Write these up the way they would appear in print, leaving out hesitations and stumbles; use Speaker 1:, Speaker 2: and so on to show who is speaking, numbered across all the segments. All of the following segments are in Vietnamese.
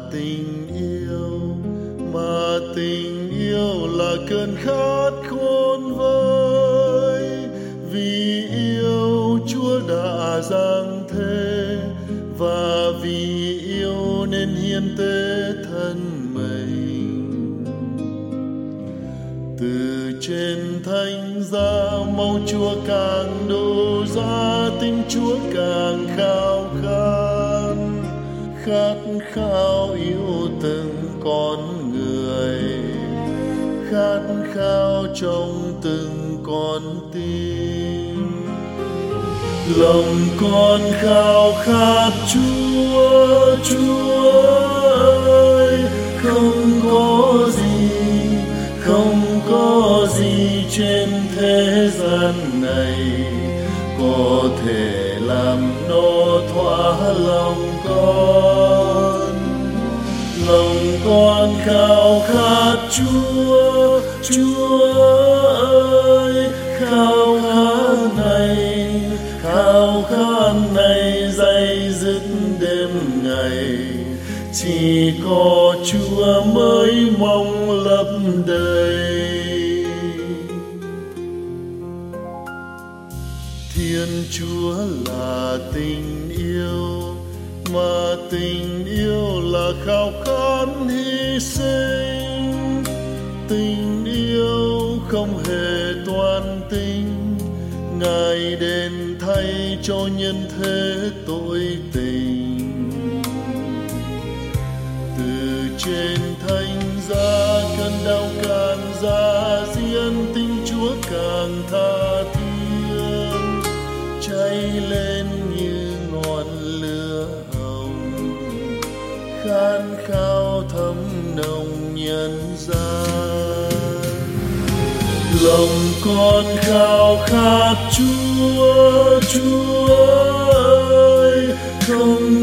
Speaker 1: tình yêu, mà tình yêu là cơn khát khôn vơi. Vì yêu Chúa đã giáng thế, và vì yêu nên hiến tế thân mình. Từ trên thánh giá máu Chúa càng đổ ra, tình Chúa càng khao khát, khát khao yêu từng con người, khát khao trong từng con tim. Lòng con khao khát Chúa, Chúa ơi, không có gì trên thế gian này có thể làm nó thỏa lòng con. Lòng con khao khát Chúa, Chúa ơi, khao khát này dày dứt đêm ngày. Chỉ có Chúa mới mong lấp đầy. Thiên Chúa là tình yêu, mà tình yêu là khao khát hy sinh. Tình yêu không hề toan tính, Ngài đến thay cho nhân thế tội tình. Từ trên thánh giá cơn đau càng ra diên, tình Chúa càng tha thiết, cháy lên như ngọn lửa hồng, khát khao thấm nồng nhân gian. Lòng con khao khát Chúa, Chúa ơi, không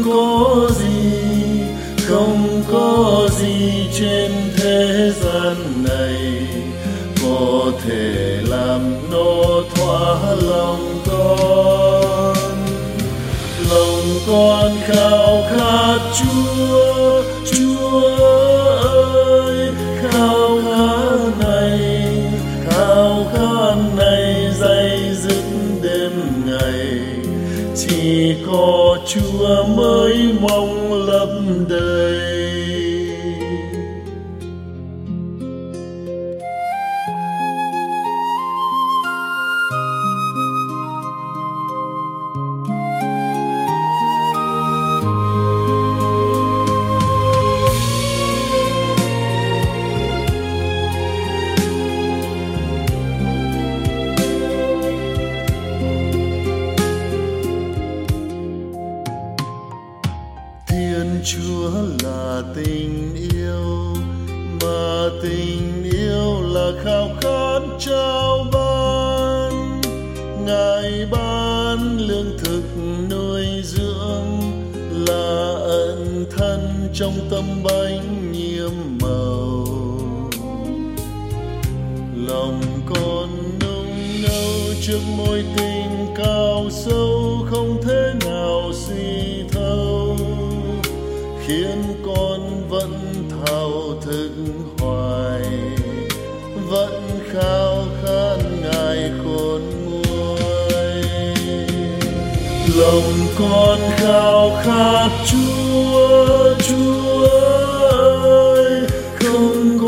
Speaker 1: có gì trên thế gian này có thể làm nó thỏa lòng con. Lòng con khao khát Chúa, Chúa ơi, khao khát này dày dứt đêm ngày. Chỉ có Chúa mới mong lấp đầy. Thiên Chúa là tình yêu, mà tình yêu là khao khát trao ban. Ngài ban lương thực nuôi dưỡng, là ẩn thân trong tấm bánh nhiệm màu. Lòng con nung nấu trước mối tình cao sâu, không thể nào suy thấu, khiến con vẫn thao thức hoài, vẫn khao khát Ngài khôn nguôi. Lòng con khao khát Chúa, Chúa ơi, không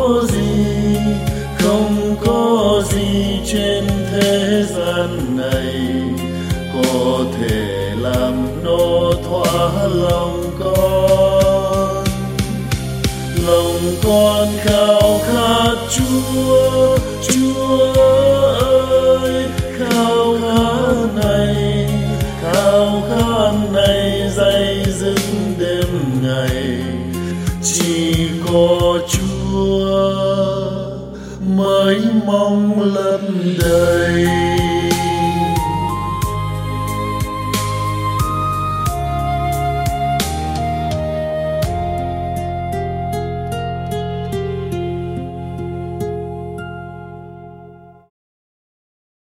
Speaker 1: có gì trên thế gian này có thể làm nó thỏa lòng con. Lòng con khao khát Chúa, Chúa ơi, khao khát này dày dứt đêm ngày. Chỉ có Chúa mới mong lấp đầy.